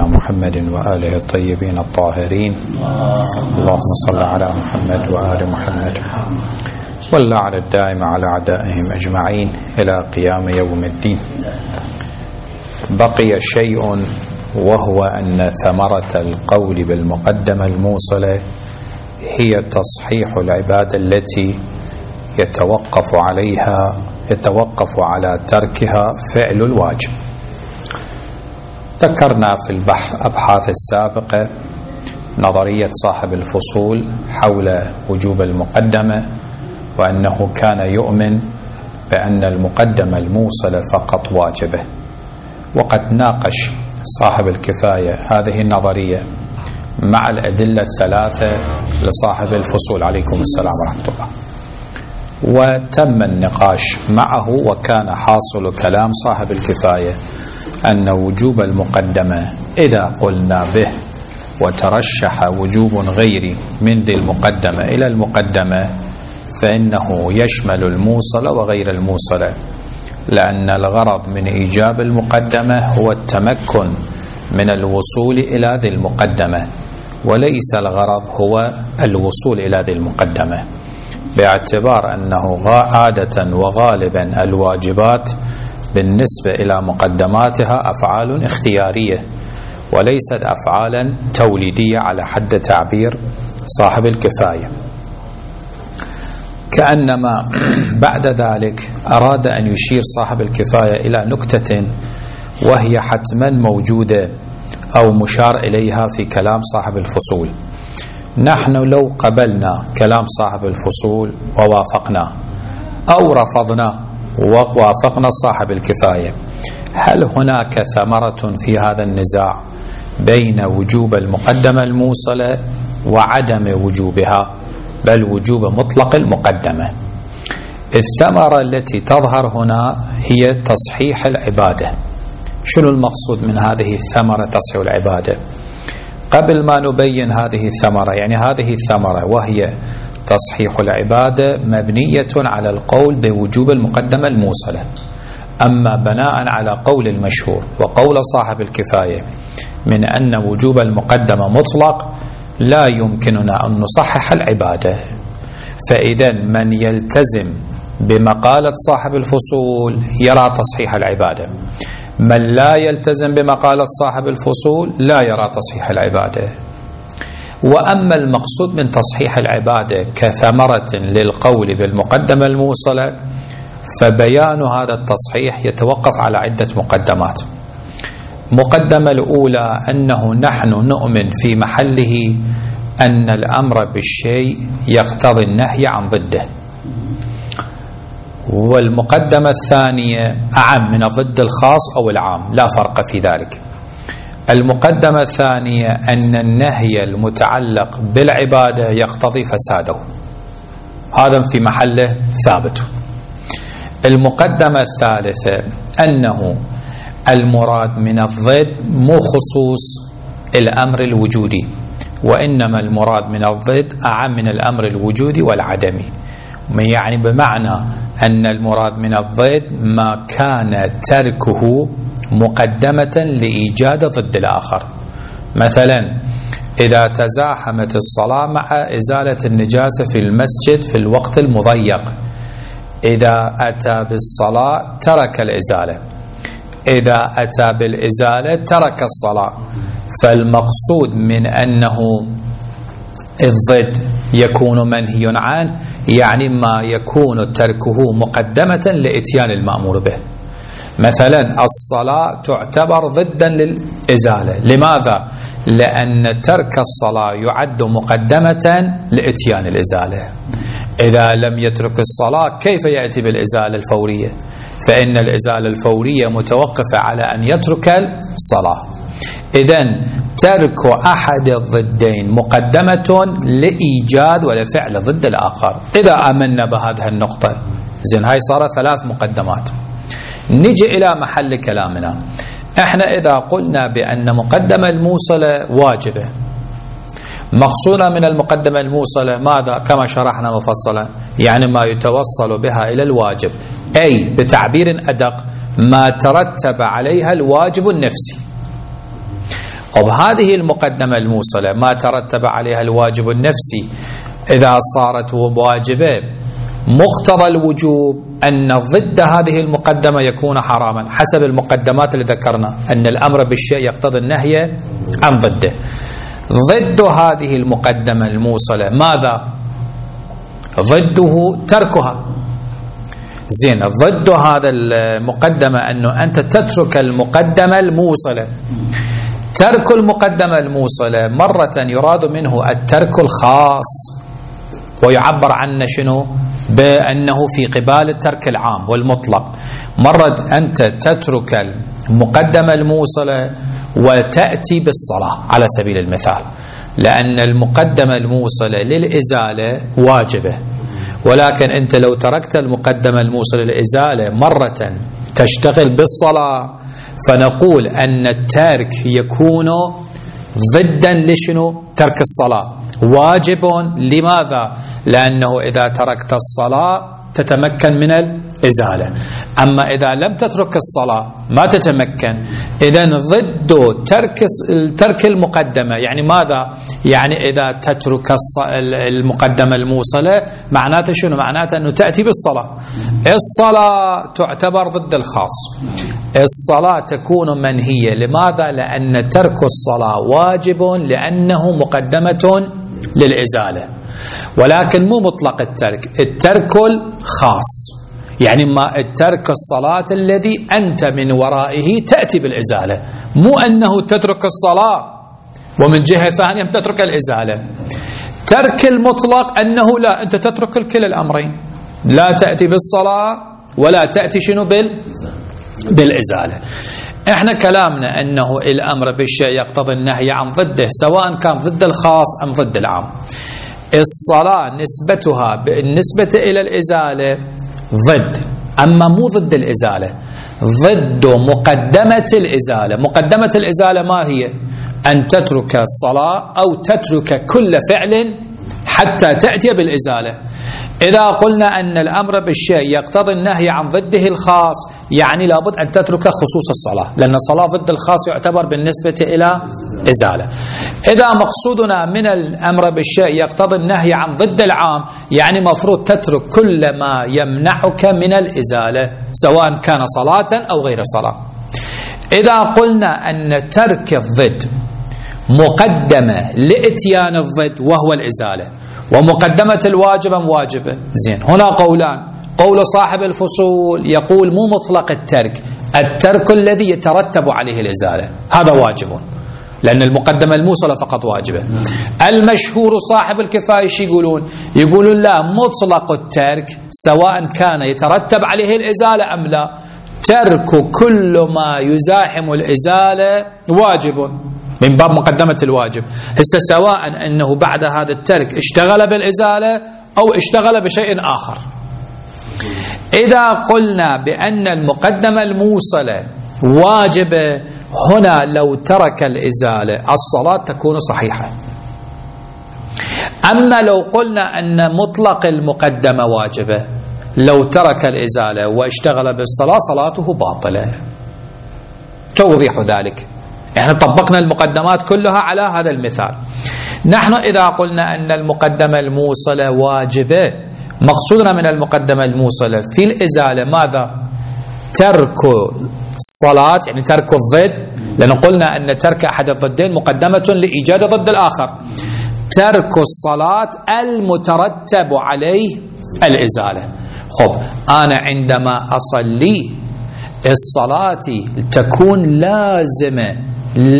نبينا محمد وآله الطيبين الطاهرين. اللهم صل على محمد وآل محمد واللعن الدائم على أعدائهم أجمعين إلى قيام يوم الدين. بقي شيء وهو أن ثمرة القول بالمقدمة الموصلة هي تصحيح العبادة التي يتوقف على تركها فعل الواجب. ذكرنا في الأبحاث السابقة نظرية صاحب الفصول حول وجوب المقدمة، وأنه كان يؤمن بأن المقدمة الموصلة فقط واجبة، وقد ناقش صاحب الكفاية هذه النظرية مع الأدلة الثلاثة لصاحب الفصول عليكم السلام ورحمة الله، وتم النقاش معه. وكان حاصل كلام صاحب الكفاية أن وجوب المقدمة إذا قلنا به وترشح وجوب غيري من ذي المقدمة إلى المقدمة فإنه يشمل الموصلة وغير الموصلة، لأن الغرض من إيجاب المقدمة هو التمكن من الوصول إلى ذي المقدمة، وليس الغرض هو الوصول إلى ذي المقدمة، باعتبار أنه عادة وغالبا الواجبات بالنسبة إلى مقدماتها أفعال اختيارية وليست أفعالا توليدية على حد تعبير صاحب الكفاية. كأنما بعد ذلك أراد أن يشير صاحب الكفاية إلى نكتة وهي حتما موجودة أو مشار إليها في كلام صاحب الفصول. نحن لو قبلنا كلام صاحب الفصول ووافقنا أو رفضنا ووافقنا صاحب الكفاية، هل هناك ثمرة في هذا النزاع بين وجوب المقدمة الموصلة وعدم وجوبها، بل وجوب مطلق المقدمة؟ الثمرة التي تظهر هنا هي تصحيح العبادة. شنو المقصود من هذه الثمرة تصحيح العبادة؟ قبل ما نبين هذه الثمرة، يعني هذه الثمرة وهي تصحيح العبادة مبنية على القول بوجوب المقدمة الموصلة. أما بناء على قول المشهور وقول صاحب الكفاية من أن وجوب المقدمة مطلق، لا يمكننا أن نصحح العبادة. فإذا من يلتزم بمقالة صاحب الفصول يرى تصحيح العبادة، من لا يلتزم بمقالة صاحب الفصول لا يرى تصحيح العبادة. وأما المقصود من تصحيح العبادة كثمرة للقول بالمقدمة الموصلة، فبيان هذا التصحيح يتوقف على عدة مقدمات. مقدمة الأولى أنه نحن نؤمن في محله أن الأمر بالشيء يقتضي النهي عن ضده. والمقدمة الثانية أعم من الضد الخاص أو العام، لا فرق في ذلك. المقدمة الثانية أن النهي المتعلق بالعبادة يقتضي فساده، هذا في محله ثابت. المقدمة الثالثة أنه المراد من الضد مو خصوص الأمر الوجودي، وإنما المراد من الضد أعم من الأمر الوجودي والعدمي، يعني بمعنى أن المراد من الضد ما كان تركه مقدمة لإيجاد ضد الآخر. مثلا إذا تزاحمت الصلاة مع إزالة النجاسة في المسجد في الوقت المضيق، إذا أتى بالصلاة ترك الإزالة، إذا أتى بالإزالة ترك الصلاة. فالمقصود من أنه الضد يكون منهي عنه، يعني ما يكون تركه مقدمة لإتيان المأمور به. مثلا الصلاة تعتبر ضدا للإزالة، لماذا؟ لأن ترك الصلاة يعد مقدمة لإتيان الإزالة. إذا لم يترك الصلاة كيف يأتي بالإزالة الفورية؟ فإن الإزالة الفورية متوقفة على أن يترك الصلاة. إذن ترك أحد الضدين مقدمة لإيجاد ولفعل ضد الآخر. إذا آمنا بهذه النقطة زين، هاي صارت 3 مقدمات. نجي إلى محل كلامنا. احنا إذا قلنا بأن مقدمة الموصلة واجبة، مقصودنا من المقدمة الموصلة ماذا؟ كما شرحنا مفصلا، يعني ما يتوصل بها إلى الواجب، أي بتعبير أدق ما ترتب عليها الواجب النفسي. هذه المقدمة الموصلة ما ترتب عليها الواجب النفسي إذا صارت واجبة، مقتضى الوجوب أن ضد هذه المقدمة يكون حراما حسب المقدمات اللي ذكرنا، أن الأمر بالشيء يقتضي النهي عن ضده. ضد هذه المقدمة الموصلة ماذا؟ ضده تركها. زين، ضد هذا المقدمة أنه أنت تترك المقدمة الموصلة. ترك المقدمة الموصلة مرة يراد منه الترك الخاص، ويعبر عنه شنو؟ بأنه في قبال الترك العام والمطلق. مرة أنت تترك المقدمة الموصلة وتأتي بالصلاة على سبيل المثال، لأن المقدمة الموصلة للإزالة واجبة، ولكن أنت لو تركت المقدمة الموصلة للإزالة مرة تشتغل بالصلاة، فنقول أن الترك يكون ضدا لشنو؟ ترك الصلاة. واجب لماذا؟ لأنه إذا تركت الصلاة تتمكن من الإزالة، أما إذا لم تترك الصلاة ما تتمكن. إذن ضد ترك المقدمة يعني ماذا؟ يعني إذا تترك المقدمة الموصلة معناته شنو؟ معناته أنه تأتي بالصلاة. الصلاة تعتبر ضد الخاص. الصلاة تكون منهية، لماذا؟ لأن ترك الصلاة واجب لأنه مقدمة للإزالة، ولكن مو مطلق الترك، الترك الخاص، يعني ما الترك الصلاة الذي أنت من ورائه تأتي بالإزالة، مو أنه تترك الصلاة ومن جهة ثانية تترك الإزالة. ترك المطلق أنه لا، أنت تترك كلا الأمرين، لا تأتي بالصلاة ولا تأتي شنو بالإزالة. احنا كلامنا أنه الأمر بالشيء يقتضي النهي عن ضده، سواء كان ضد الخاص أم ضد العام. الصلاة نسبتها بالنسبة إلى الإزالة ضد، أما مو ضد الإزالة، ضد مقدمة الإزالة. مقدمة الإزالة ما هي؟ أن تترك الصلاة أو تترك كل فعل حتى تأتي بالإزالة. إذا قلنا أن الأمر بالشيء يقتضي النهي عن ضده الخاص، يعني لابد أن تترك خصوص الصلاة، لأن الصلاة ضد الخاص يعتبر بالنسبة إلى إزالة. إذا مقصودنا من الأمر بالشيء يقتضي النهي عن ضد العام، يعني مفروض تترك كل ما يمنعك من الإزالة سواء كان صلاة أو غير صلاة. إذا قلنا أن ترك الضد مقدمة لإتيان الضد وهو الإزالة، ومقدمة الواجب واجبة، زين، هنا قولان. قول صاحب الفصول يقول مو مطلق الترك، الترك الذي يترتب عليه الإزالة هذا واجب، لأن المقدمة الموصلة فقط واجبة. المشهور صاحب الكفاية يقولون لا، مطلق الترك سواء كان يترتب عليه الإزالة أم لا، ترك كل ما يزاحم الإزالة واجب من باب مقدمة الواجب. هسه سواء أنه بعد هذا الترك اشتغل بالإزالة أو اشتغل بشيء آخر. إذا قلنا بأن المقدمة الموصلة واجبة، هنا لو ترك الإزالة الصلاة تكون صحيحة. أما لو قلنا أن مطلق المقدمة واجبة، لو ترك الإزالة واشتغل بالصلاة صلاته باطلة. توضيح ذلك، احنا طبقنا المقدمات كلها على هذا المثال. نحن إذا قلنا أن المقدمة الموصلة واجبة، مقصودنا من المقدمة الموصلة في الإزالة ماذا؟ ترك الصلاة، يعني ترك الضد، لأن قلنا أن ترك أحد الضدين مقدمة لإيجاد ضد الآخر. ترك الصلاة المترتب عليه الإزالة. خب، أنا عندما أصلي الصلاة تكون لازمة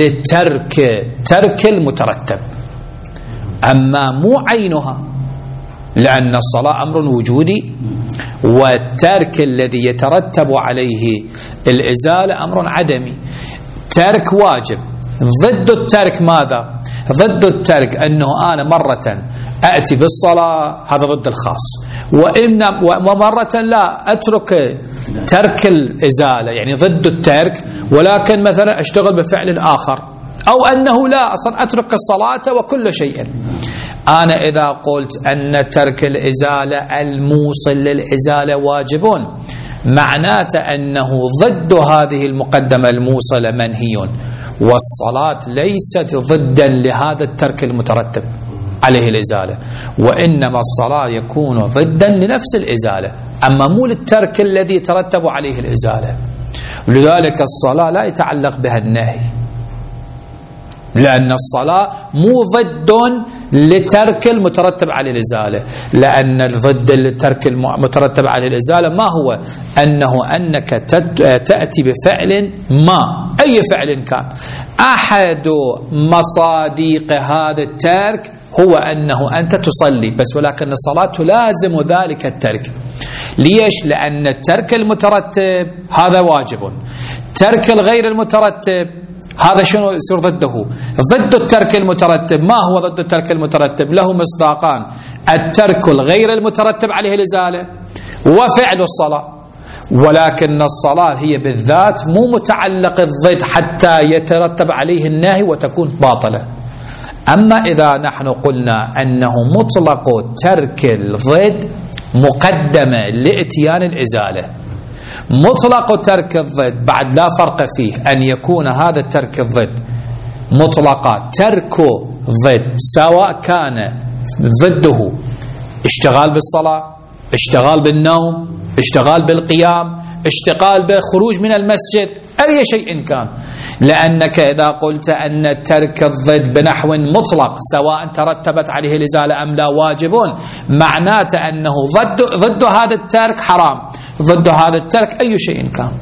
ترك المترتب، أما مو عينها، لأن الصلاة أمر وجودي، والترك الذي يترتب عليه الإزالة أمر عدمي. ترك واجب. ضد الترك ماذا؟ ضد الترك أنه أنا مرة أأتي بالصلاة، هذا ضد الخاص، ومرة لا أترك ترك الإزالة، يعني ضد الترك، ولكن مثلا أشتغل بفعل آخر، أو أنه لا أصلا أترك الصلاة وكل شيء. أنا إذا قلت أن ترك الإزالة الموصل للإزالة واجب، معناته أنه ضد هذه المقدمة الموصلة منهي، والصلاة ليست ضدا لهذا الترك المترتب عليه الإزالة، وإنما الصلاة يكون ضدا لنفس الإزالة، أما مو للترك الذي ترتب عليه الإزالة. لذلك الصلاة لا يتعلق بها النهي، لأن الصلاة مو ضد لترك المترتب على الإزالة، لأن الضد للترك المترتب على الإزالة ما هو؟ أنك تأتي بفعل ما، أي فعل كان. أحد مصادق هذا الترك هو أنه أنت تصلي بس، ولكن الصلاة تلازم ذلك الترك. ليش؟ لأن الترك المترتب هذا واجب، ترك الغير المترتب هذا شنو يصير ضده؟ ضد الترك المترتب. ما هو ضد الترك المترتب؟ له مصداقان: الترك الغير المترتب عليه الإزالة وفعل الصلاة. ولكن الصلاة هي بالذات مو متعلق الضد حتى يترتب عليه النهي وتكون باطلة. أما إذا نحن قلنا أنه مطلق ترك الضد مقدمة لإتيان الإزالة، مطلق ترك الضد بعد لا فرق فيه أن يكون هذا الترك الضد مطلقا ترك ضد، سواء كان ضده اشتغال بالصلاة، اشتغال بالنوم، اشتغال بالقيام، اشتغال بخروج من المسجد، أي شيء كان. لأنك إذا قلت أن ترك الضد بنحو مطلق سواء ترتبت عليه الإزالة أم لا واجب، معناته أنه ضد هذا الترك حرام، ضد هذا الترك أي شيء كان.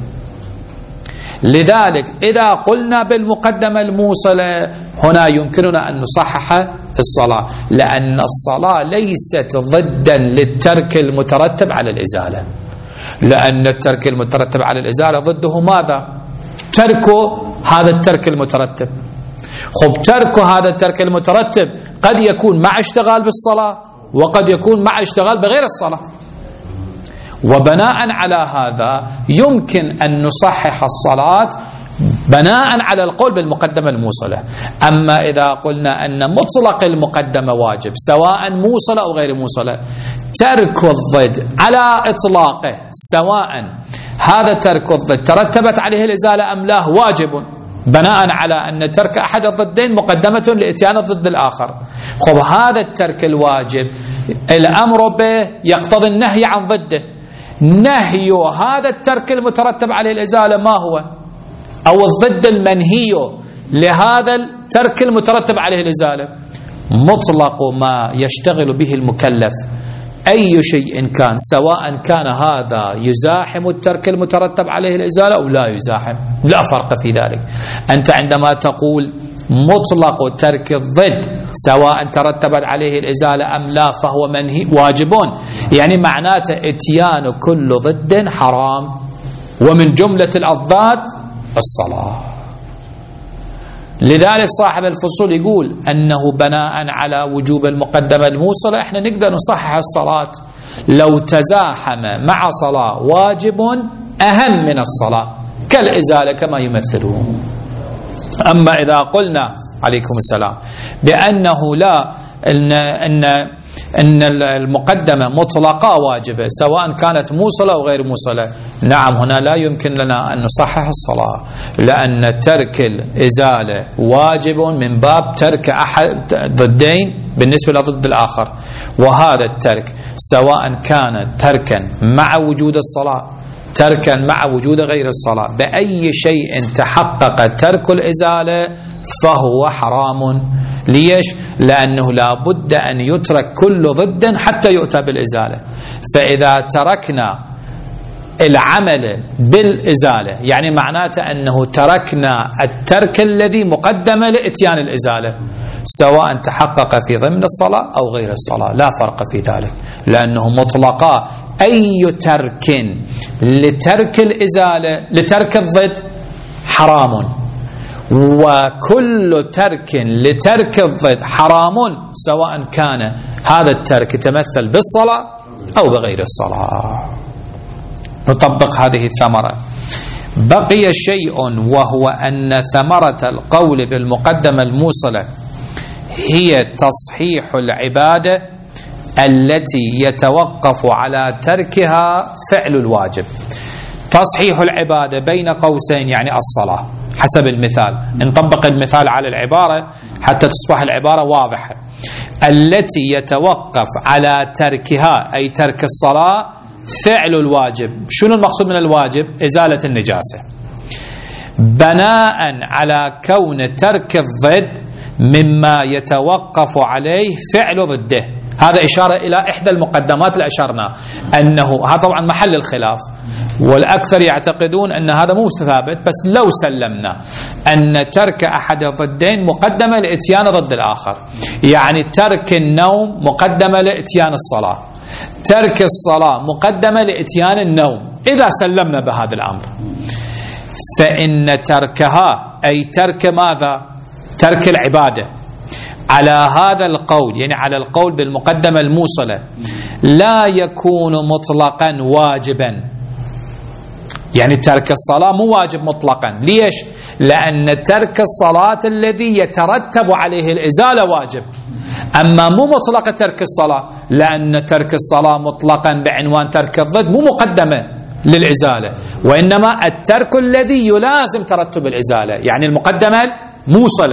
لذلك إذا قلنا بالمقدمة الموصلة هنا يمكننا أن نصحح الصلاة، لأن الصلاة ليست ضدا للترك المترتب على الإزالة، لأن الترك المترتب على الإزالة ضده ماذا؟ ترك هذا الترك المترتب. خب ترك هذا الترك المترتب قد يكون مع اشتغال بالصلاة وقد يكون مع اشتغال بغير الصلاة، وبناء على هذا يمكن أن نصحح الصلاة بناء على القول بالمقدمة الموصلة. أما إذا قلنا أن مطلق المقدمة واجب سواء موصلة أو غير موصلة، ترك الضد على إطلاقه سواء هذا ترك الضد ترتبت عليه الإزالة أم لا واجب، بناء على أن ترك أحد الضدين مقدمة لإتيان الضد الآخر. خب هذا الترك الواجب الأمر به يقتضي النهي عن ضده. نهي هذا الترك المترتب عليه الإزالة ما هو؟ أو الضد المنهي لهذا الترك المترتب عليه الإزالة مطلق ما يشتغل به المكلف، أي شيء كان، سواء كان هذا يزاحم الترك المترتب عليه الإزالة أو لا يزاحم، لا فرق في ذلك. أنت عندما تقول مطلق ترك الضد سواء ترتبت عليه الإزالة أم لا فهو منهي واجبون، يعني معناته اتيان كل ضد حرام، ومن جملة الأضداد الصلاة. لذلك صاحب الفصول يقول أنه بناء على وجوب المقدمة الموصلة احنا نقدر نصحح الصلاة لو تزاحم مع صلاة واجب أهم من الصلاة كالإزالة كما يمثلون. أما إذا قلنا عليكم السلام بأنه لا أن المقدمة مطلقة واجبة سواء كانت موصلة أو غير موصلة، نعم هنا لا يمكن لنا أن نصحح الصلاة، لأن ترك الإزالة واجب من باب ترك أحد ضدين بالنسبة لضد الآخر، وهذا الترك سواء كان تركا مع وجود الصلاة تركا مع وجود غير الصلاة، بأي شيء تحقق ترك الإزالة فهو حرام. ليش؟ لأنه لا بد أن يترك كل ضد حتى يؤتى بالإزالة. فإذا تركنا العمل بالإزالة يعني معناته أنه تركنا الترك الذي مقدم لإتيان الإزالة سواء تحقق في ضمن الصلاة أو غير الصلاة، لا فرق في ذلك، لأنه مطلقا أي ترك لترك الإزالة لترك الضد حرام، وكل ترك لترك الضد حرام سواء كان هذا الترك يتمثل بالصلاة أو بغير الصلاة. نطبق هذه الثمرة. بقي شيء وهو أن ثمرة القول بالمقدمة الموصلة هي تصحيح العبادة التي يتوقف على تركها فعل الواجب. تصحيح العبادة بين قوسين يعني الصلاة حسب المثال، نطبق المثال على العبارة حتى تصبح العبارة واضحة. التي يتوقف على تركها أي ترك الصلاة فعل الواجب. شنو المقصود من الواجب؟ إزالة النجاسة، بناء على كون ترك الضد مما يتوقف عليه فعل ضده. هذا إشارة إلى إحدى المقدمات اللي أشرنا أنه هذا طبعا محل الخلاف، والأكثر يعتقدون أن هذا مو ثابت، بس لو سلمنا أن ترك أحد الضدين مقدمة لإتيان ضد الآخر، يعني ترك النوم مقدمة لإتيان الصلاة، ترك الصلاة مقدمة لإتيان النوم، إذا سلمنا بهذا الأمر فإن تركها أي ترك ماذا؟ ترك العبادة على هذا القول، يعني على القول بالمقدمة الموصلة، لا يكون مطلقا واجبا. يعني ترك الصلاة مو واجب مطلقا. ليش؟ لأن ترك الصلاة الذي يترتب عليه الإزالة واجب، أما مو مطلق ترك الصلاة، لأن ترك الصلاة مطلقا بعنوان ترك الضد مو مقدمة للإزالة، وإنما الترك الذي يلازم ترتب الإزالة، يعني المقدمة الموصلة.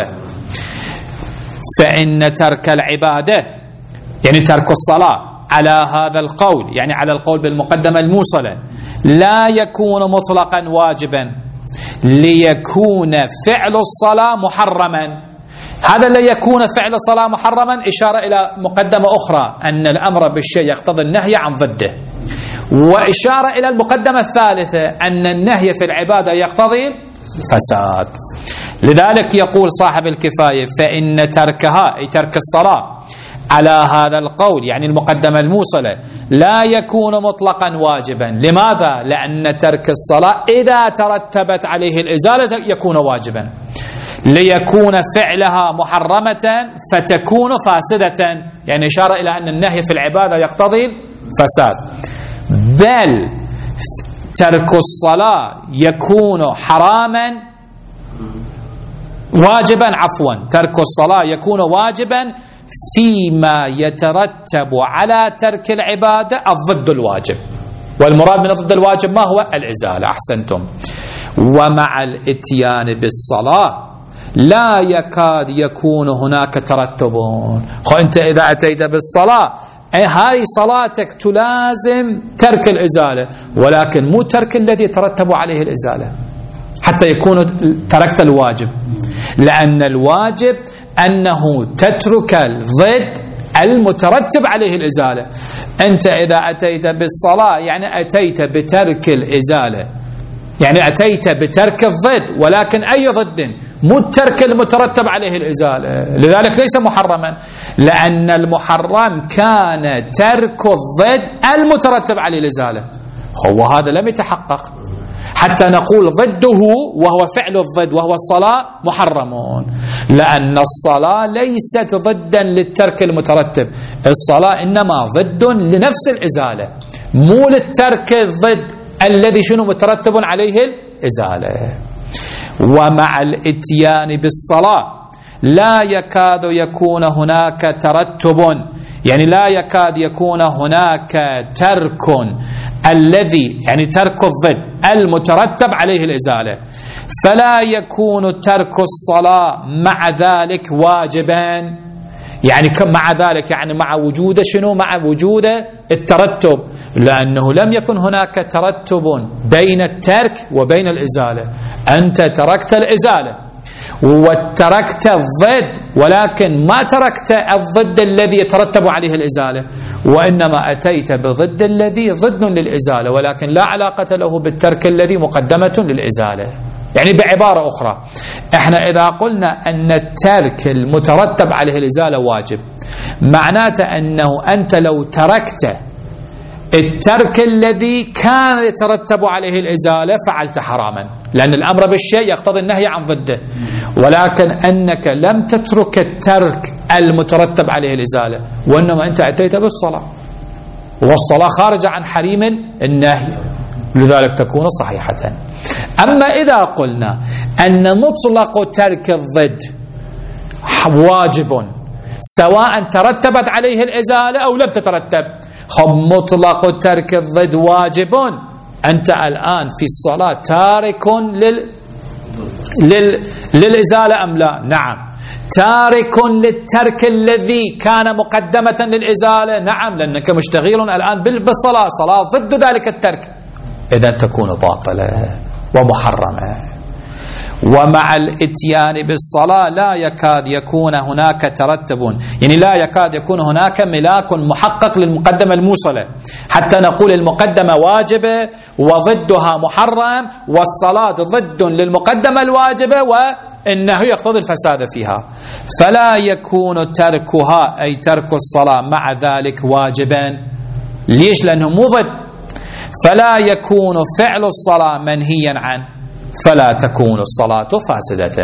فإن ترك العبادة يعني ترك الصلاة على هذا القول، يعني على القول بالمقدمة الموصلة، لا يكون مطلقا واجبا ليكون فعل الصلاة محرما. هذا لا يكون فعل الصلاة محرما إشارة إلى مقدمة أخرى أن الأمر بالشيء يقتضي النهي عن ضده، وإشارة إلى المقدمة الثالثة أن النهي في العبادة يقتضي فساد. لذلك يقول صاحب الكفاية فإن تركها أي ترك الصلاة على هذا القول يعني المقدمة الموصلة لا يكون مطلقا واجبا. لماذا؟ لأن ترك الصلاة إذا ترتبت عليه الإزالة يكون واجبا، ليكون فعلها محرمة فتكون فاسدة، يعني إشارة إلى أن النهي في العبادة يقتضي فساد. بل ترك الصلاة يكون حراما واجبا، عفوا ترك الصلاة يكون واجبا فيما يترتب على ترك العبادة الضد الواجب، والمراد من الضد الواجب ما هو؟ الإزالة. أحسنتم. ومع الاتيان بالصلاة لا يكاد يكون هناك ترتب. أنت إذا أتيت بالصلاة هاي صلاتك تلازم ترك الإزالة، ولكن مو ترك الذي يترتب عليه الإزالة حتى يكون تركت الواجب، لأن الواجب أنه تترك الضد المترتب عليه الإزالة. أنت إذا أتيت بالصلاة يعني أتيت بترك الإزالة، يعني أتيت بترك الضد، ولكن أي ضد؟ مو الترك المترتب عليه الإزالة. لذلك ليس محرما، لأن المحرم كان ترك الضد المترتب عليه الإزالة، وهذا لم يتحقق حتى نقول ضده وهو فعل الضد وهو الصلاة محرم، لأن الصلاة ليست ضدا للترك المترتب، الصلاة إنما ضد لنفس الإزالة، مو للترك الضد الذي شنو مترتب عليه الإزالة. ومع الاتيان بالصلاة لا يكاد يكون هناك ترتب، يعني لا يكاد يكون هناك ترك الذي يعني ترك الضد المترتب عليه الإزالة، فلا يكون ترك الصلاة مع ذلك واجبا، يعني مع ذلك يعني مع وجود شنو؟ مع وجود الترتب، لأنه لم يكن هناك ترتب بين الترك وبين الإزالة. أنت تركت الإزالة وتركت الضد، ولكن ما تركت الضد الذي يترتب عليه الإزالة، وإنما أتيت بضد الذي ضد للإزالة، ولكن لا علاقة له بالترك الذي مقدمة للإزالة. يعني بعبارة أخرى، احنا إذا قلنا أن الترك المترتب عليه الإزالة واجب، معناته أنه أنت لو تركت الترك الذي كان يترتب عليه الإزالة فعلت حراما، لأن الأمر بالشيء يقتضي النهي عن ضده، ولكن أنك لم تترك الترك المترتب عليه الإزالة، وإنما أنت أتيت بالصلاة، والصلاة خارجة عن حريم النهي، لذلك تكون صحيحة. أما إذا قلنا أن مطلق ترك الضد واجب سواء ترتبت عليه الإزالة أو لم تترتب، مطلق ترك الضد واجب أنت الآن في الصلاة تارك للإزالة أم لا؟ نعم. تارك للترك الذي كان مقدمة للإزالة؟ نعم، لأنك مشتغل الآن بالصلاة، صلاة ضد ذلك الترك، إذا تكون باطلة ومحرمة. ومع الاتيان بالصلاة لا يكاد يكون هناك ترتب، يعني لا يكاد يكون هناك ملاك محقق للمقدمة الموصلة حتى نقول المقدمة واجبة وضدها محرم، والصلاة ضد للمقدمة الواجبة وإنه يقتضي الفساد فيها، فلا يكون تركها أي ترك الصلاة مع ذلك واجبا. ليش؟ لأنه مو ضد، فلا يكون فعل الصلاة منهيا عنه، فلا تكون الصلاة فاسدة.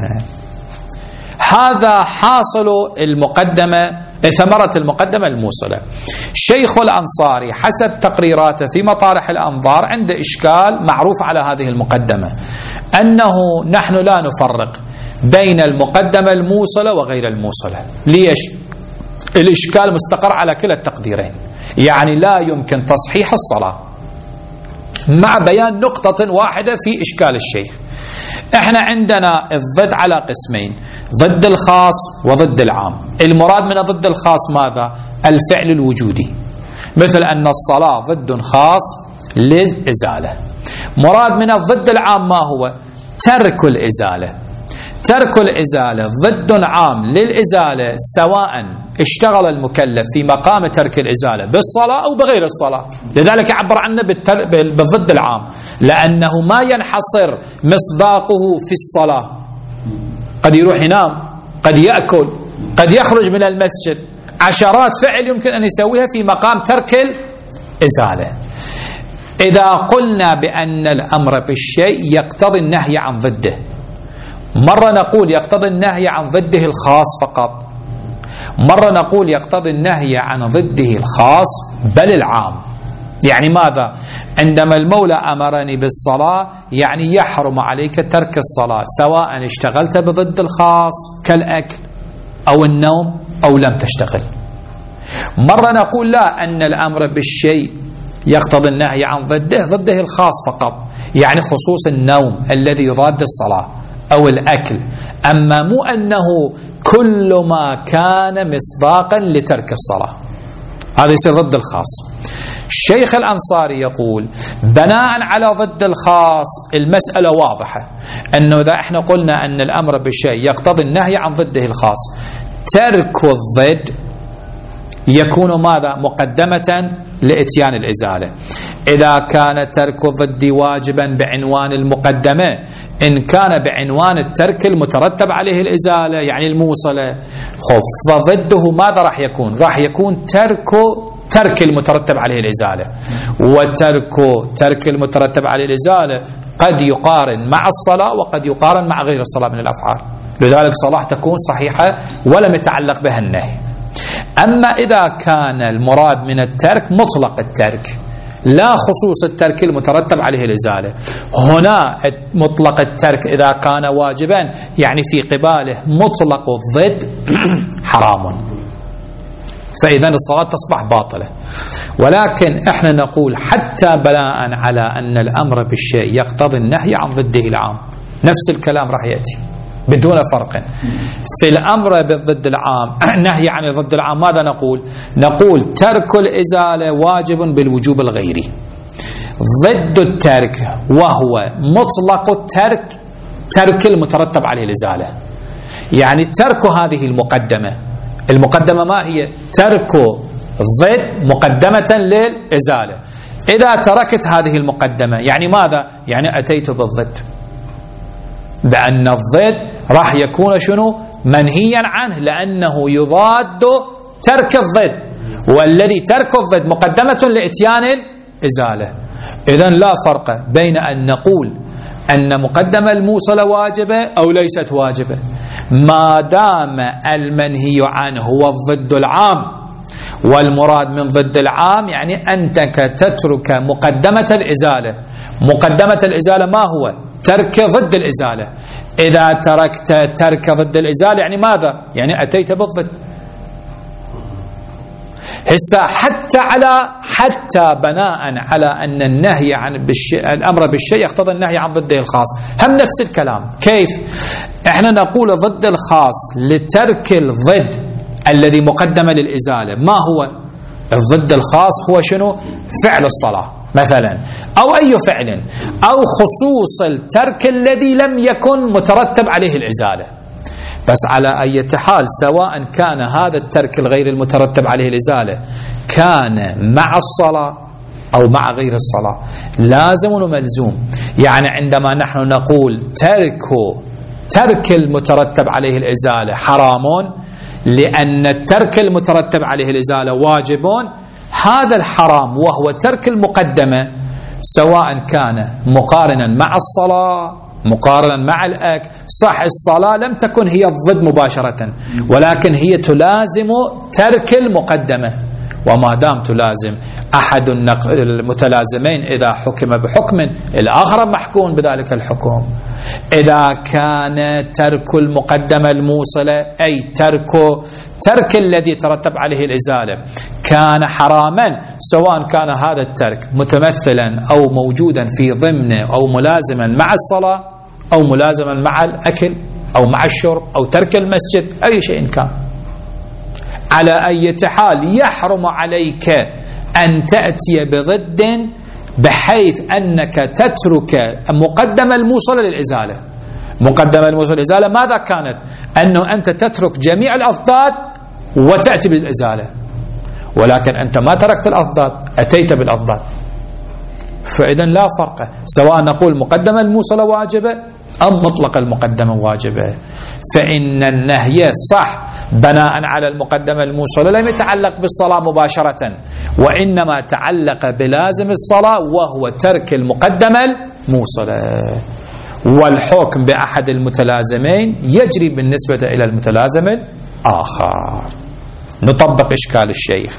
هذا حاصل المقدمة، ثمرة المقدمة الموصلة. شيخ الأنصاري حسب تقريراته في مطارح الأنظار عنده إشكال معروف على هذه المقدمة، أنه نحن لا نفرق بين المقدمة الموصلة وغير الموصلة. ليش؟ الإشكال مستقر على كلا التقديرين، يعني لا يمكن تصحيح الصلاة، مع بيان نقطة واحدة في إشكال الشيخ. احنا عندنا الضد على قسمين، ضد الخاص وضد العام. المراد من ضد الخاص ماذا؟ الفعل الوجودي، مثل أن الصلاة ضد خاص للإزالة. مراد من الضد العام ما هو؟ ترك الإزالة. ترك الإزالة ضد عام للإزالة، سواء اشتغل المكلف في مقام ترك الإزالة بالصلاة أو بغير الصلاة، لذلك يعبر عنه بالضد العام، لأنه ما ينحصر مصداقه في الصلاة. قد يروح ينام، قد يأكل، قد يخرج من المسجد، عشرات فعل يمكن أن يسويها في مقام ترك الإزالة. إذا قلنا بأن الأمر بالشيء يقتضي النهي عن ضده، مرة نقول يقتضي النهي عن ضده الخاص فقط، مرة نقول يقتضي النهي عن ضده الخاص بل العام. يعني ماذا؟ عندما المولى أمرني بالصلاة يعني يحرم عليك ترك الصلاة سواء اشتغلت بضد الخاص كالأكل أو النوم أو لم تشتغل. مرة نقول لا، أن الأمر بالشيء يقتضي النهي عن ضده الخاص فقط، يعني خصوص النوم الذي يضاد الصلاة أو الأكل، أما مو أنه كل ما كان مصداقا لترك الصلاة، هذا يصير ضد الخاص. الشيخ الأنصاري يقول بناء على ضد الخاص المسألة واضحة، أنه إذا احنا قلنا أن الأمر بالشيء يقتضي النهي عن ضده الخاص، ترك الضد يكون ماذا؟ مقدمة لإتيان الإزالة. إذا كان ترك الضد واجبا بعنوان المقدمة، إن كان بعنوان الترك المترتب عليه الإزالة يعني الموصلة، فضده ماذا راح يكون؟ راح يكون ترك المترتب عليه الإزالة، ترك المترتب عليه الإزالة قد يقارن مع الصلاة وقد يقارن مع غير الصلاة من الأفعال، لذلك صلاة تكون صحيحة ولم يتعلق بها النهي. أما إذا كان المراد من الترك مطلق الترك لا خصوص الترك المترتب عليه الإزالة، هنا مطلق الترك إذا كان واجبا يعني في قباله مطلق الضد حرام، فإذا الصلاة تصبح باطلة. ولكن احنا نقول حتى بناء على أن الأمر بالشيء يقتضي النهي عن ضده العام، نفس الكلام راح يأتي بدون فرق. في الأمر بالضد العام، النهي عن الضد العام ماذا نقول؟ نقول ترك الإزالة واجب بالوجوب الغيري. ضد الترك وهو مطلق الترك، ترك المترتب عليه الإزالة، يعني ترك هذه المقدمة ما هي؟ ترك الضد مقدمة للإزالة. إذا تركت هذه المقدمة يعني ماذا؟ يعني أتيت بالضد، لأن الضد راح يكون شنو؟ منهيا عنه، لأنه يضاد ترك الضد، والذي ترك الضد مقدمة لإتيان الإزالة. إذن لا فرق بين أن نقول أن مقدمة الموصلة واجبة أو ليست واجبة، ما دام المنهي عنه هو الضد العام، والمراد من ضد العام يعني أنك تترك مقدمة الإزالة. مقدمة الإزالة ما هو؟ ترك ضد الإزالة. إذا تركت ترك ضد الإزالة يعني ماذا؟ يعني أتيت بالضد. هسه حتى بناء على أن النهي عن الأمر بالشيء يقتضي النهي عن ضده الخاص، هم نفس الكلام. كيف؟ احنا نقول ضد الخاص لترك الضد الذي مقدم للإزالة. ما هو الضد الخاص؟ هو شنو؟ فعل الصلاة مثلا، أو أي فعل، أو خصوص الترك الذي لم يكن مترتب عليه الإزالة. بس على أي حال سواء كان هذا الترك الغير المترتب عليه الإزالة كان مع الصلاة أو مع غير الصلاة لازم وملزوم. يعني عندما نحن نقول ترك المترتب عليه الإزالة حرام لأن الترك المترتب عليه الإزالة واجب، هذا الحرام وهو ترك المقدمة سواء كان مقارنا مع الصلاة مقارنا مع الأكل. صح الصلاة لم تكن هي الضد مباشرة، ولكن هي تلازم ترك المقدمة، وما دام تلازم أحد المتلازمين إذا حكم بحكم الآخر محكوم بذلك الحكم. إذا كان ترك المقدمة الموصلة أي ترك الذي ترتب عليه الإزالة كان حراما، سواء كان هذا الترك متمثلا أو موجودا في ضمن أو ملازما مع الصلاة أو ملازما مع الأكل أو مع الشرب أو ترك المسجد، أي شيء كان. على أي حال يحرم عليك أن تأتي بضد بحيث أنك تترك مقدمة الموصلة للإزالة. مقدمة الموصلة للإزالة ماذا كانت؟ أنه أنت تترك جميع الأضداد وتأتي بالإزالة، ولكن أنت ما تركت الأضداد، أتيت بالأضداد. فإذا لا فرق، سواء نقول مقدمة الموصلة واجبة أم مطلق المقدمة واجبة. فإن النهي صح بناء على المقدمة الموصلة لم يتعلق بالصلاة مباشرة، وإنما تعلق بلازم الصلاة وهو ترك المقدمة الموصلة. والحكم بأحد المتلازمين يجري بالنسبة إلى المتلازم الآخر. نطبق إشكال الشيخ.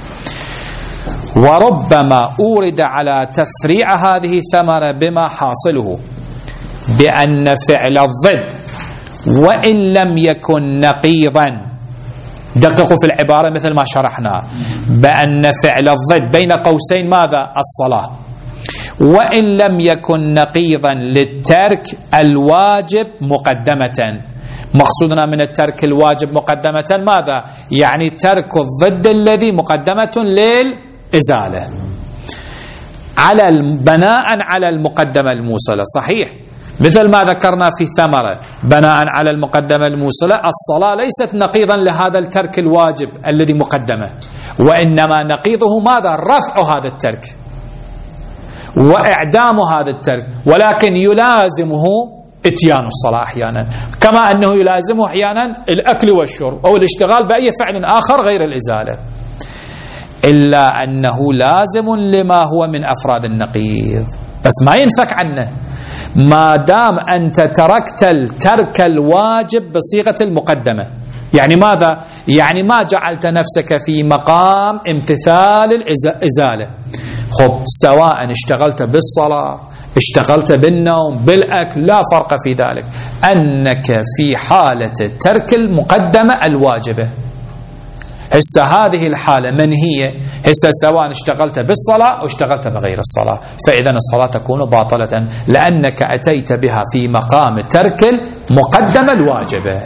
وربما أورد على تفريع هذه الثمرة بما حاصله بأن فعل الضد وإن لم يكن نقيضا، دققوا في العبارة مثل ما شرحنا، بأن فعل الضد بين قوسين ماذا؟ الصلاة، وإن لم يكن نقيضا للترك الواجب مقدمة. مقصودنا من الترك الواجب مقدمة ماذا؟ يعني ترك الضد الذي مقدمة للإزالة على بناء على المقدمة الموصلة. صحيح، مثل ما ذكرنا في الثمرة بناء على المقدمة الموصلة، الصلاة ليست نقيضا لهذا الترك الواجب الذي مقدمه، وإنما نقيضه ماذا؟ رفع هذا الترك وإعدام هذا الترك، ولكن يلازمه اتيان الصلاة أحيانا، كما أنه يلازمه أحيانا الأكل والشرب أو الاشتغال بأي فعل آخر غير الإزالة، إلا أنه لازم لما هو من أفراد النقيض، بس ما ينفك عنه ما دام أنت تركت الترك الواجب بصيغة المقدمة. يعني ماذا؟ يعني ما جعلت نفسك في مقام امتثال الإزالة. خب سواء اشتغلت بالصلاة، اشتغلت بالنوم، بالأكل، لا فرق في ذلك، أنك في حالة ترك المقدمة الواجبة. هسه هذه الحالة من هي؟ هسه سواء اشتغلت بالصلاة أو اشتغلت بغير الصلاة، فإذا الصلاة تكون باطلة لأنك أتيت بها في مقام ترك المقدمة الواجبة.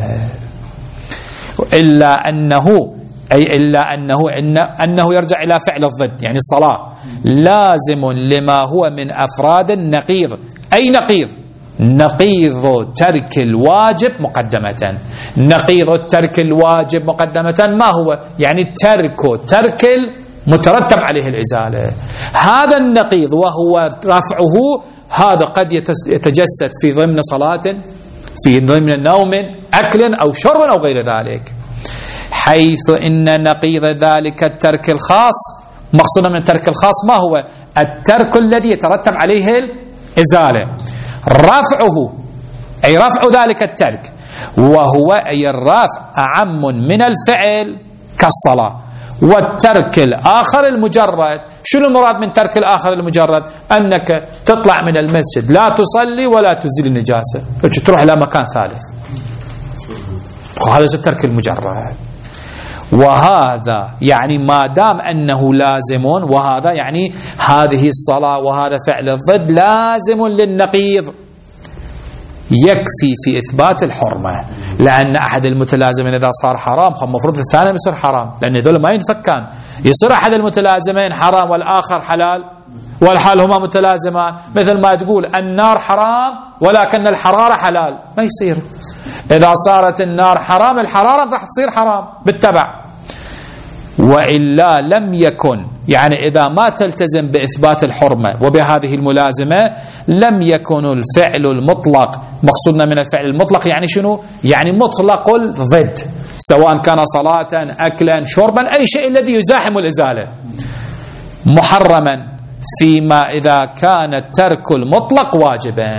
إلا أنه يرجع إلى فعل الضد، يعني الصلاة لازم لما هو من أفراد النقيض. أي نقيض؟ نقيض ترك الواجب مقدمة. نقيض الترك الواجب مقدمة ما هو؟ يعني ترك المترتب عليه الإزالة. هذا النقيض وهو رفعه، هذا قد يتجسد في ضمن صلاة، في ضمن نوم، أكل أو شرب أو غير ذلك، حيث إن نقيض ذلك الترك الخاص. مقصودنا من الترك الخاص ما هو؟ الترك الذي يترتب عليه الإزالة، رفعه أي رفع ذلك الترك، وهو أي الرفع أعم من الفعل كالصلاة. والترك الآخر المجرد، شنو المراد من ترك الآخر المجرد؟ أنك تطلع من المسجد لا تصلي ولا تزيل النجاسة، تروح إلى مكان ثالث، هذا الترك المجرد. وهذا يعني ما دام أنه لازم، وهذا يعني هذه الصلاة وهذا فعل الضد لازم للنقيض، يكفي في إثبات الحرمة. لأن أحد المتلازمين إذا صار حرام المفروض الثاني يصير حرام، لأن هذول ما ينفكان. يصير أحد المتلازمين حرام والآخر حلال والحال هما متلازمان، مثل ما تقول النار حرام ولكن الحرارة حلال، ما يصير. إذا صارت النار حرام الحرارة راح تصير حرام بالتبع، وإلا لم يكن. يعني إذا ما تلتزم بإثبات الحرمة وبهذه الملازمة لم يكن الفعل المطلق، مقصودنا من الفعل المطلق يعني شنو؟ يعني مطلق الضد، سواء كان صلاة أكلا شربا أي شيء الذي يزاحم الإزالة، محرما فيما إذا كان الترك المطلق واجبا،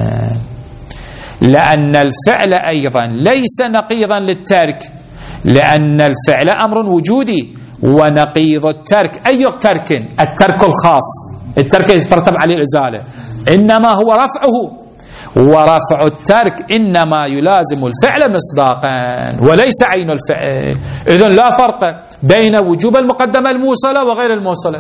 لأن الفعل أيضا ليس نقيضا للترك، لأن الفعل أمر وجودي، ونقيض الترك أي ترك؟ الترك الخاص، الترك يترتب عليه الإزالة، إنما هو رفعه، ورفع الترك إنما يلازم الفعل مصداقا وليس عين الفعل. إذن لا فرق بين وجوب المقدمة الموصلة وغير الموصلة.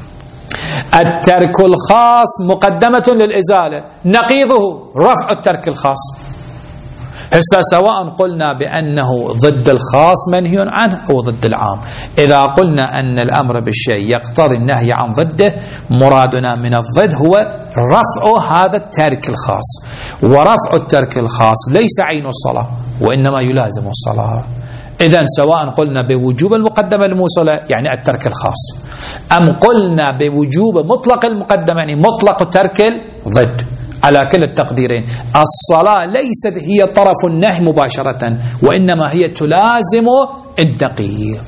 الترك الخاص مقدمة للإزالة، نقيضه رفع الترك الخاص. هسه سواء قلنا بأنه ضد الخاص منهي عنه أو ضد العام، إذا قلنا أن الأمر بالشيء يقتضي النهي عن ضده، مرادنا من الضد هو رفع هذا الترك الخاص، ورفع الترك الخاص ليس عين الصلاة وإنما يلازم الصلاة. إذن سواء قلنا بوجوب المقدمة الموصلة يعني الترك الخاص، أم قلنا بوجوب مطلق المقدمة يعني مطلق ترك الضد، على كل التقديرين الصلاة ليست هي طرف النهي مباشرة، وإنما هي تلازم النقيض.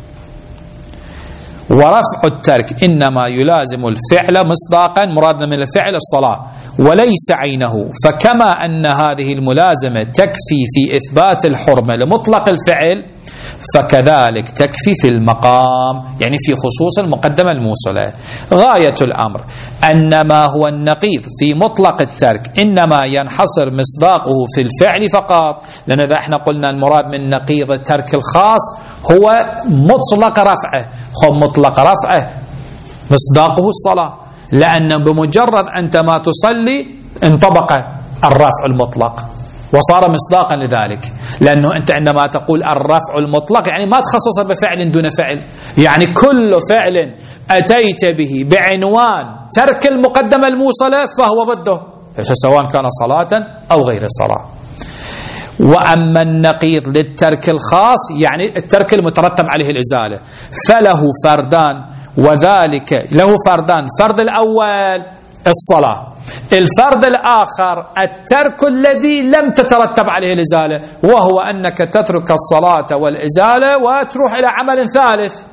ورفع الترك إنما يلازم الفعل مصداقا، مرادنا من الفعل الصلاة وليس عينه. فكما أن هذه الملازمة تكفي في إثبات الحرمة لمطلق الفعل، فكذلك تكفي في المقام، يعني في خصوص المقدمة الموصلة. غاية الأمر أن ما هو النقيض في مطلق الترك إنما ينحصر مصداقه في الفعل فقط، لأن إذا احنا قلنا المراد من نقيض الترك الخاص هو مطلق رفعه، مطلق رفعه مصداقه الصلاة، لأن بمجرد أنت ما تصلي انطبق الرفع المطلق وصار مصداقا لذلك. لأنه أنت عندما تقول الرفع المطلق يعني ما تخصص بفعل دون فعل، يعني كل فعل أتيت به بعنوان ترك المقدمة الموصلة فهو ضده، سواء كان صلاة أو غير صلاة. وأما النقيض للترك الخاص يعني الترك المترتب عليه الإزالة، فله فردان، وذلك له فردان: فرد الأول الصلاة، الفرد الآخر الترك الذي لم تترتب عليه الإزالة، وهو أنك تترك الصلاة والإزالة وتروح إلى عمل ثالث.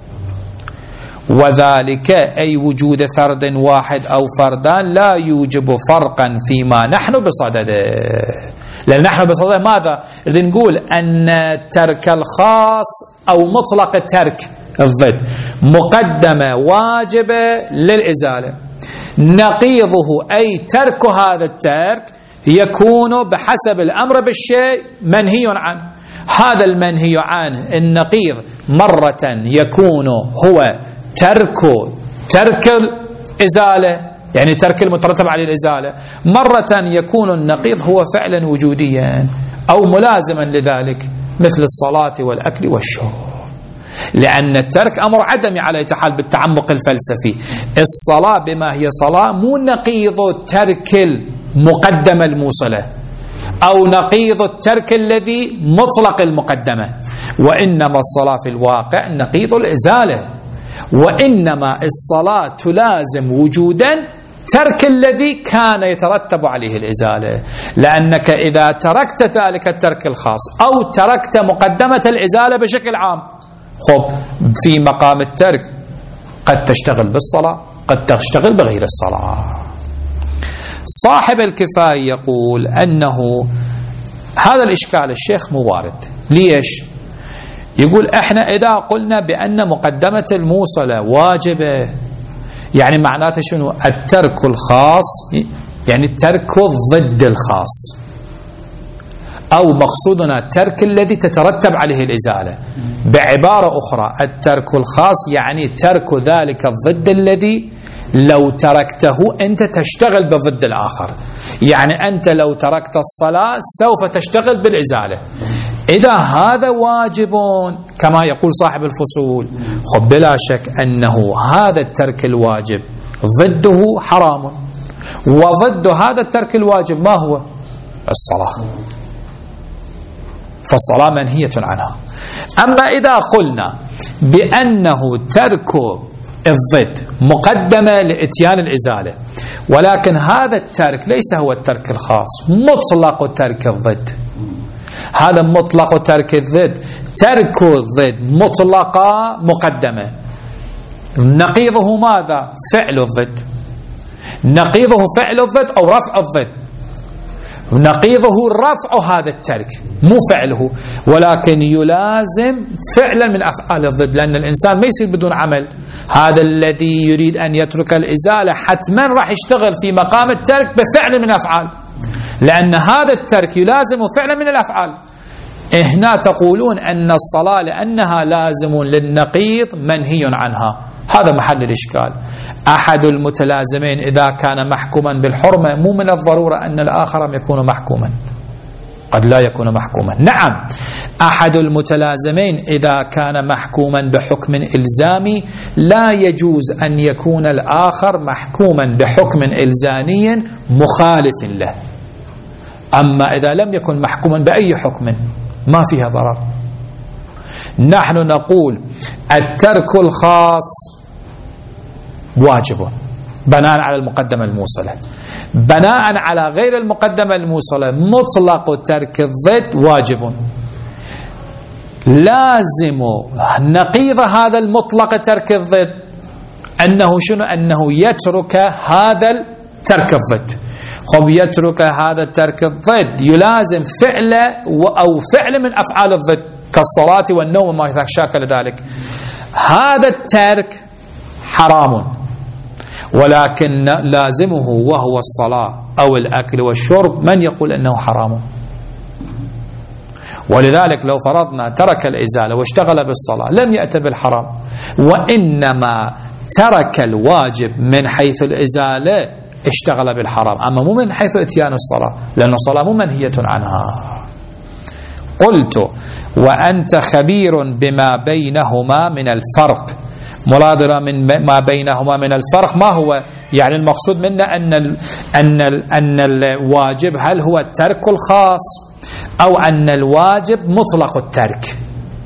وذلك أي وجود فرد واحد أو فردان لا يوجب فرقا فيما نحن بصدده، لأن نحن بصدده ماذا؟ إذ نقول أن ترك الخاص أو مطلق الترك الضد مقدمة واجبة للإزالة، نقيضه أي ترك هذا الترك يكون بحسب الأمر بالشيء منهي عنه. هذا المنهي عنه النقيض مرة يكون هو ترك الإزالة، يعني ترك المترتب على الإزالة، مرة يكون النقيض هو فعلا وجوديا أو ملازما لذلك، مثل الصلاة والأكل والشرب، لأن الترك أمر عدمي على يتحال بالتعمق الفلسفي. الصلاة بما هي صلاة مو نقيض ترك المقدمة الموصلة أو نقيض الترك الذي مطلق المقدمة، وإنما الصلاة في الواقع نقيض الإزالة، وإنما الصلاة تلازم وجودا ترك الذي كان يترتب عليه الإزالة، لأنك إذا تركت ذلك الترك الخاص أو تركت مقدمة الإزالة بشكل عام، خب في مقام الترك قد تشتغل بالصلاة قد تشتغل بغير الصلاة. صاحب الكفاية يقول أنه هذا الإشكال الشيخ مو وارد. ليش؟ يقول احنا إذا قلنا بأن مقدمة الموصلة واجبة يعني معناته شنو؟ الترك الخاص يعني ترك ضد الخاص، أو مقصودنا الترك الذي تترتب عليه الإزالة. بعبارة أخرى الترك الخاص يعني ترك ذلك الضد الذي لو تركته أنت تشتغل بالضد الآخر. يعني أنت لو تركت الصلاة سوف تشتغل بالإزالة. إذا هذا واجب كما يقول صاحب الفصول، خب بلا شك أنه هذا الترك الواجب ضده حرام، وضد هذا الترك الواجب ما هو؟ الصلاة. فالصلاة منهية عنها. أما إذا قلنا بأنه ترك الضد مقدمة لإتيان الإزالة، ولكن هذا الترك ليس هو الترك الخاص، مطلق ترك الضد، هذا مطلق ترك الضد، ترك الضد مطلقة مقدمة. نقيضه ماذا؟ فعل الضد. نقيضه فعل الضد أو رفع الضد. نقيضه رفع هذا الترك مو فعله، ولكن يلازم فعلا من أفعال الضد، لأن الإنسان ما يصير بدون عمل. هذا الذي يريد أن يترك الإزالة حتما راح يشتغل في مقام الترك بفعل من الأفعال، لأن هذا الترك يلازم فعلا من الأفعال. هنا تقولون أن الصلاة لأنها لازم للنقيض منهي عنها. هذا محل الإشكال. أحد المتلازمين إذا كان محكوما بالحرمة مو من الضرورة أن الآخر يكون محكوما، قد لا يكون محكوما. نعم، أحد المتلازمين إذا كان محكوما بحكم إلزامي لا يجوز أن يكون الآخر محكوما بحكم إلزامي مخالف له. أما إذا لم يكن محكوما بأي حكم ما فيها ضرر. نحن نقول الترك الخاص واجب بناء على المقدمة الموصلة، بناء على غير المقدمة الموصلة مطلق ترك الضد واجب. لازم نقيض هذا المطلق ترك الضد أنه شنو؟ أنه يترك هذا الترك الضد. خب يترك هذا الترك الضد يلازم فعل أو فعل من أفعال الضد كالصلاة والنوم وما شاكل ذلك. هذا الترك حرام، ولكن لازمه وهو الصلاة أو الأكل والشرب من يقول أنه حرام؟ ولذلك لو فرضنا ترك الإزالة واشتغل بالصلاة لم يأت بالحرام، وإنما ترك الواجب من حيث الإزالة اشتغل بالحرام، أما مو من حيث إتيان الصلاة، لأن الصلاة مو منهية عنها. قلت وأنت خبير بما بينهما من الفرق. مرادنا من ما بينهما من الفرق ما هو؟ يعني المقصود منا أن الواجب هل هو الترك الخاص أو أن الواجب مطلق الترك.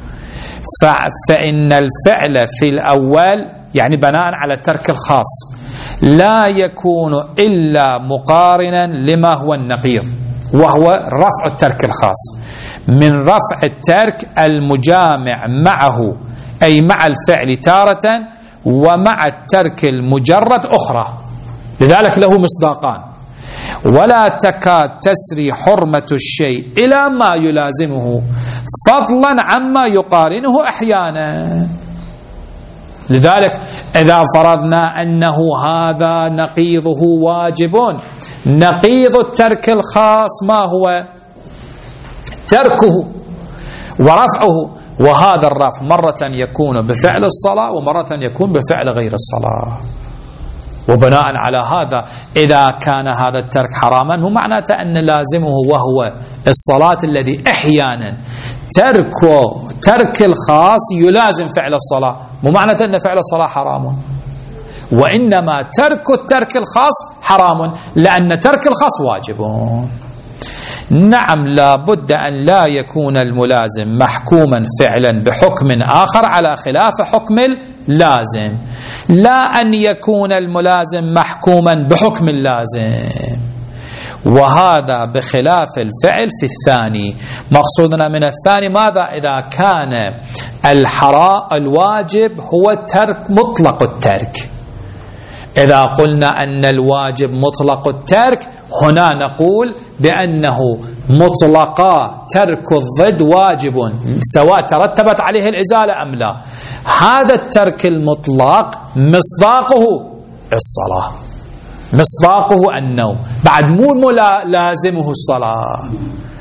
فإن الفعل في الأول يعني بناء على الترك الخاص لا يكون إلا مقارنا لما هو النقيض، وهو رفع الترك الخاص. من رفع الترك المجامع معه أي مع الفعل تارة، ومع الترك المجرد أخرى، لذلك له مصداقان. ولا تكاد تسري حرمة الشيء إلى ما يلازمه فضلا عما يقارنه أحيانا. لذلك إذا فرضنا أنه هذا نقيضه واجب، نقيض الترك الخاص ما هو؟ تركه ورفعه، وهذا الرفع مرة يكون بفعل الصلاة ومرة يكون بفعل غير الصلاة. وبناء على هذا إذا كان هذا الترك حراما هو معناته أن لازمه وهو الصلاة الذي أحيانا ترك الخاص يلازم فعل الصلاة، مو معناته أن فعل الصلاة حرام، وإنما الترك الخاص حرام لأن ترك الخاص واجب. نعم، لا بد أن لا يكون الملازم محكوما فعلا بحكم آخر على خلاف حكم اللازم، لا أن يكون الملازم محكوما بحكم اللازم، وهذا بخلاف الفعل في الثاني. مقصودنا من الثاني ماذا؟ إذا كان الواجب هو ترك مطلق الترك. إذا قلنا أن الواجب مطلق الترك هنا نقول بأنه مطلقا ترك الضد واجب سواء ترتبت عليه الإزالة أم لا. هذا الترك المطلق مصداقه الصلاة، مصداقه النوم، بعد مو لازمه الصلاة.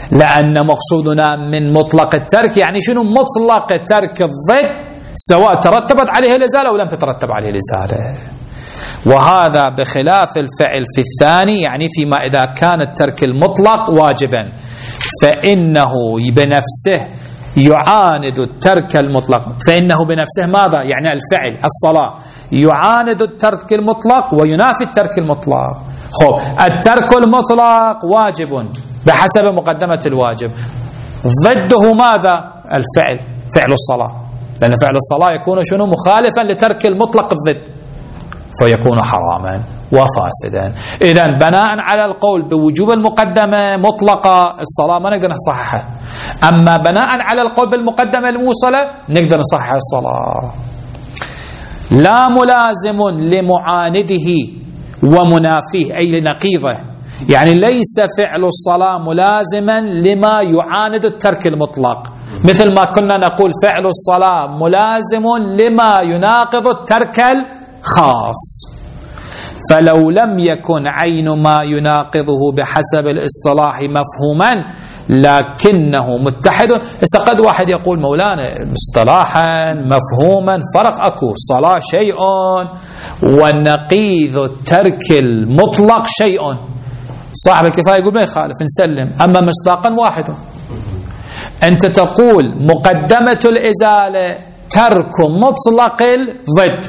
لأن مقصودنا من مطلق الترك يعني شنو؟ مطلق ترك الضد سواء ترتبت عليه الإزالة أو لم تترتب عليه الإزالة. وهذا بخلاف الفعل في الثاني، يعني فيما إذا كان الترك المطلق واجبا فإنه بنفسه يعاند الترك المطلق، فإنه بنفسه ماذا؟ يعني الفعل الصلاة يعاند الترك المطلق وينافي الترك المطلق. الترك المطلق واجب بحسب مقدمة الواجب، ضده ماذا؟ الفعل، فعل الصلاة، لأن فعل الصلاة يكون شنو؟ مخالفا لترك المطلق الضد فيكون حراما وفاسدا. إذن بناء على القول بوجوب المقدمة مطلقة الصلاة ما نقدر نصححها، أما بناء على القول بالمقدمة الموصلة نقدر نصحح الصلاة. لا ملازم لمعانده ومنافيه أي لنقيضه، يعني ليس فعل الصلاة ملازما لما يعاند الترك المطلق، مثل ما كنا نقول فعل الصلاة ملازم لما يناقض الترك الخاص. فلو لم يكن عين ما يناقضه بحسب الاصطلاح مفهوما لكنه متحد. قد واحد يقول مولانا اصطلاحا مفهوما فرق اكو، صلاة شيء ونقيض الترك المطلق شيء. صاحب الكفاية يقول ما يخالف نسلم، أما مصداقا واحد. أنت تقول مقدمة الإزالة ترك مطلق الضد،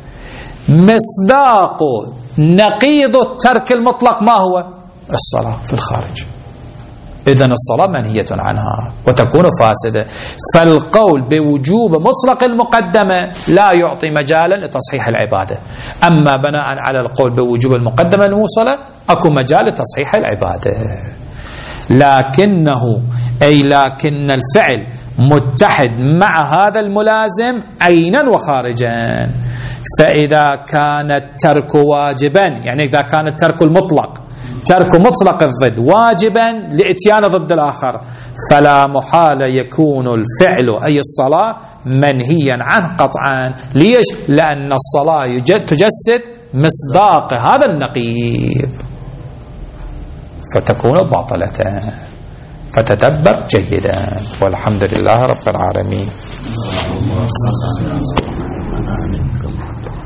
مصداق نقيض الترك المطلق ما هو؟ الصلاة في الخارج. إذن الصلاة منهية عنها وتكون فاسدة. فالقول بوجوب مطلق المقدمة لا يعطي مجالا لتصحيح العبادة، أما بناء على القول بوجوب المقدمة الموصلة أكو مجال لتصحيح العبادة. لكنه أي لكن الفعل متحد مع هذا الملازم عينا وخارجا. فإذا كان الترك واجبا، يعني إذا كان الترك المطلق ترك مطلق الضد واجبا لإتيان ضد الآخر، فلا محال يكون الفعل أي الصلاة منهيا عنه قطعا. ليش؟ لأن الصلاة تجسد مصداق هذا النقيض فتكون باطلة. فتدبر جيدا، والحمد لله رب العالمين.